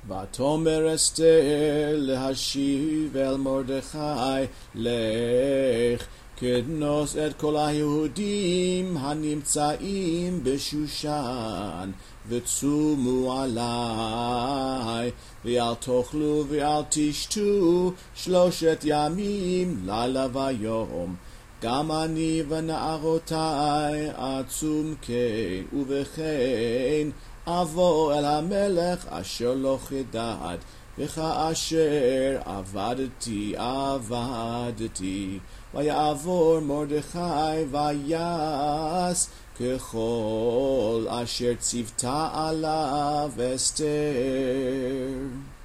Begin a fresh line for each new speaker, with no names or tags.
ותאמר אסתר להשיב אל מרדכי, לך כנוס את כל היהודים הנמצאים בשושן, וצומו עלי, ואל תאכלו ואל תשתו 3 ימים לילה ויום. גם אני ונערותי עצום כן, ובכן אבוא אל המלך אשר לא חידד, וכאשר עבדתי. ויעבור מרדכי ויעש ככל אשר ציוותה עליו אסתר.